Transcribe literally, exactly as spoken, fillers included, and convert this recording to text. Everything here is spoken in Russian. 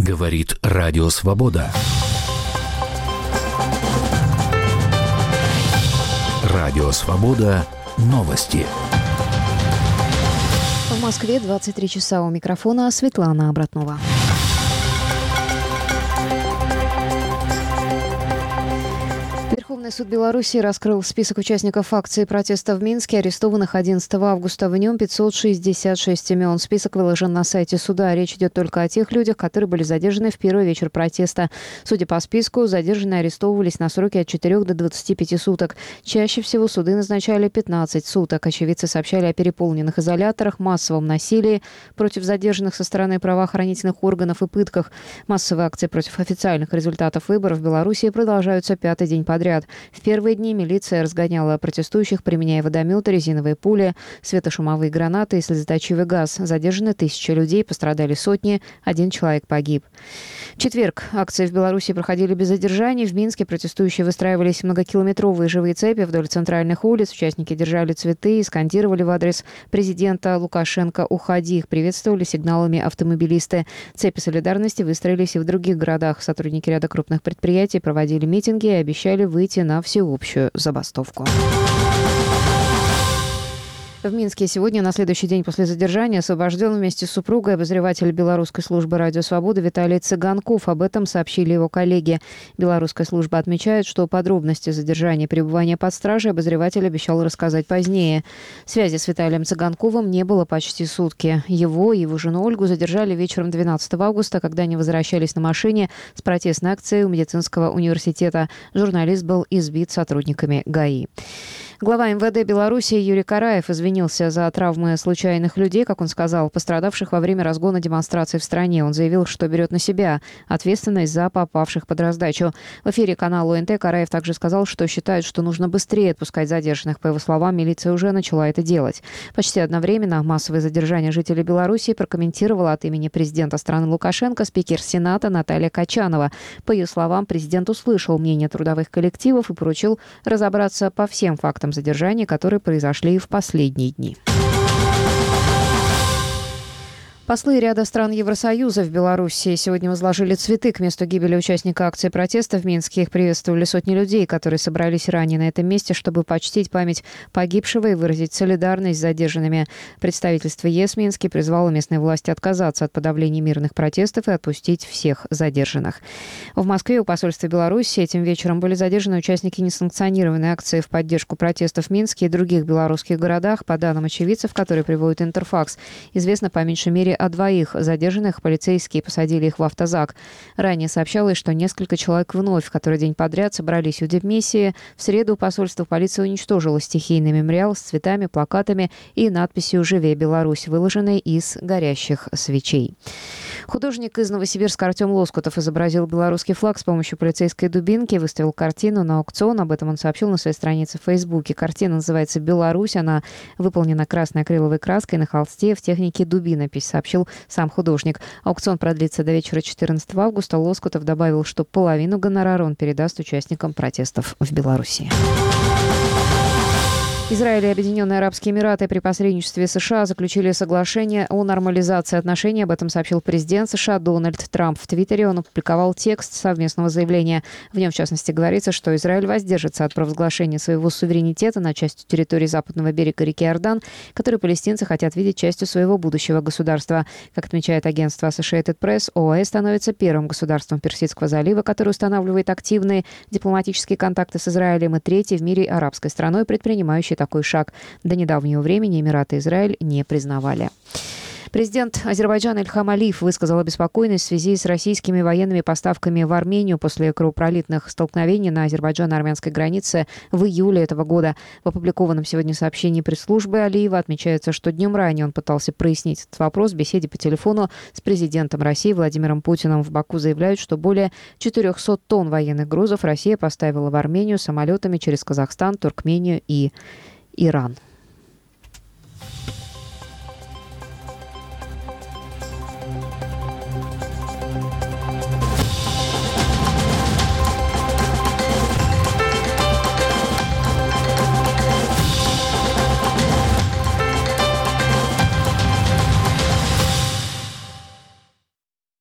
Говорит Радио Свобода. Радио Свобода. Новости. В Москве двадцать три часа. У микрофона Светлана Обратнова. Верховный суд Беларуси раскрыл список участников акции протеста в Минске, арестованных одиннадцатого августа. В нем пятьсот шестьдесят шесть имен. Список выложен на сайте суда. Речь идет только о тех людях, которые были задержаны в первый вечер протеста. Судя по списку, задержанные арестовывались на сроки от четырёх до двадцати пяти суток. Чаще всего суды назначали пятнадцать суток. Очевидцы сообщали о переполненных изоляторах, массовом насилии против задержанных со стороны правоохранительных органов и пытках. Массовые акции против официальных результатов выборов в Беларуси продолжаются пятый день подряд. В первые дни милиция разгоняла протестующих, применяя водометы, резиновые пули, светошумовые гранаты и слезоточивый газ. Задержаны тысячи людей, пострадали сотни, один человек погиб. В четверг акции в Беларуси проходили без задержаний. В Минске протестующие выстраивались многокилометровые живые цепи вдоль центральных улиц. Участники держали цветы и скандировали в адрес президента Лукашенко «Уходи». Их приветствовали сигналами автомобилисты. Цепи солидарности выстроились и в других городах. Сотрудники ряда крупных предприятий проводили митинги и обещали выйти на всеобщую забастовку. В Минске сегодня, на следующий день после задержания, освобожден вместе с супругой обозреватель Белорусской службы «Радио Свобода» Виталий Цыганков. Об этом сообщили его коллеги. Белорусская служба отмечает, что подробности задержания и пребывания под стражей обозреватель обещал рассказать позднее. Связи с Виталием Цыганковым не было почти сутки. Его и его жену Ольгу задержали вечером двенадцатого августа, когда они возвращались на машине с протестной акцией у медицинского университета. Журналист был избит сотрудниками ГАИ. Глава эм вэ дэ Беларуси Юрий Караев извинился за травмы случайных людей, как он сказал, пострадавших во время разгона демонстраций в стране. Он заявил, что берет на себя ответственность за попавших под раздачу. В эфире канала о эн тэ Караев также сказал, что считает, что нужно быстрее отпускать задержанных. По его словам, милиция уже начала это делать. Почти одновременно массовые задержания жителей Беларуси прокомментировала от имени президента страны Лукашенко спикер Сената Наталья Качанова. По ее словам, президент услышал мнение трудовых коллективов и поручил разобраться по всем фактам задержаний, которые произошли в последние дни. Послы ряда стран Евросоюза в Беларуси сегодня возложили цветы к месту гибели участника акции протеста в Минске. Их приветствовали сотни людей, которые собрались ранее на этом месте, чтобы почтить память погибшего и выразить солидарность с задержанными. Представительство ЕС в Минске призвало местные власти отказаться от подавления мирных протестов и отпустить всех задержанных. В Москве у посольства Беларуси этим вечером были задержаны участники несанкционированной акции в поддержку протестов в Минске и других белорусских городах. По данным очевидцев, которые приводит Интерфакс, известно по меньшей мере о двоих задержанных. Полицейские посадили их в автозак. Ранее сообщалось, что несколько человек вновь, который день подряд собрались у дипмиссии. В среду посольство полиции уничтожило стихийный мемориал с цветами, плакатами и надписью «Живее Беларусь», выложенной из горящих свечей. Художник из Новосибирска Артем Лоскутов изобразил белорусский флаг с помощью полицейской дубинки и выставил картину на аукцион. Об этом он сообщил на своей странице в Фейсбуке. Картина называется «Беларусь». Она выполнена красной акриловой краской на холсте в технике дубинопись, сообщил сам художник. Аукцион продлится до вечера четырнадцатого августа. Лоскутов добавил, что половину гонорара он передаст участникам протестов в Беларуси. Израиль и Объединенные Арабские Эмираты при посредничестве США заключили соглашение о нормализации отношений. Об этом сообщил президент США Дональд Трамп. В Твиттере он опубликовал текст совместного заявления. В нем, в частности, говорится, что Израиль воздержится от провозглашения своего суверенитета на части территории западного берега реки Иордан, которую палестинцы хотят видеть частью своего будущего государства. Как отмечает агентство Associated Press, ОАЭ становится первым государством Персидского залива, который устанавливает активные дипломатические контакты с Израилем, и третьей в мире арабской страной, предпринимающей такой шаг. До недавнего времени Эмираты и Израиль не признавали. Президент Азербайджана Ильхам Алиев высказал обеспокоенность в связи с российскими военными поставками в Армению после кровопролитных столкновений на азербайджано-армянской границе в июле этого года. В опубликованном сегодня сообщении пресс-службы Алиева отмечается, что днем ранее он пытался прояснить этот вопрос в беседе по телефону с президентом России Владимиром Путиным. В Баку заявляют, что более четырехсот тонн военных грузов Россия поставила в Армению самолетами через Казахстан, Туркмению и Иран.